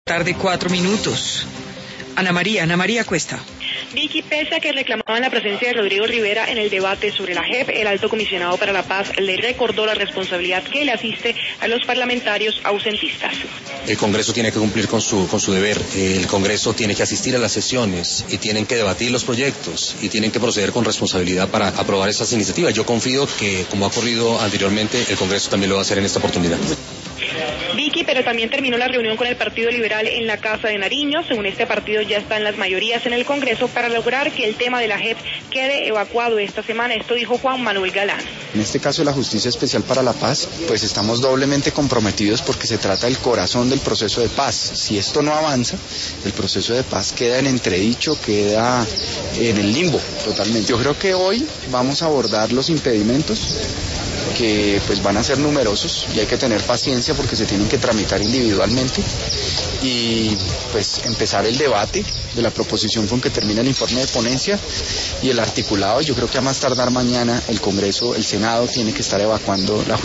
Tarde 4 minutos. Ana María Cuesta. Vicky, pese a que reclamaban la presencia de Rodrigo Rivera en el debate sobre la JEP, el alto comisionado para la paz le recordó la responsabilidad que le asiste a los parlamentarios ausentistas. El Congreso tiene que cumplir con su deber, el Congreso tiene que asistir a las sesiones y tienen que debatir los proyectos y tienen que proceder con responsabilidad para aprobar estas iniciativas. Yo confío que, como ha ocurrido anteriormente, el Congreso también lo va a hacer en esta oportunidad. Vicky, pero también terminó la reunión con el Partido Liberal en la Casa de Nariño. Según este partido ya están las mayorías en el Congreso para lograr que el tema de la JEP quede evacuado esta semana. Esto dijo Juan Manuel Galán. En este caso, la Justicia Especial para la Paz, pues estamos doblemente comprometidos porque se trata del corazón del proceso de paz. Si esto no avanza, el proceso de paz queda en entredicho, queda en el limbo totalmente. Yo creo que hoy vamos a abordar los impedimentos que pues van a ser numerosos y hay que tener paciencia porque se tienen que tramitar individualmente y pues empezar el debate de la proposición con que termina el informe de ponencia y el articulado. Yo creo que a más tardar mañana el Congreso, el Senado tiene que estar evacuando la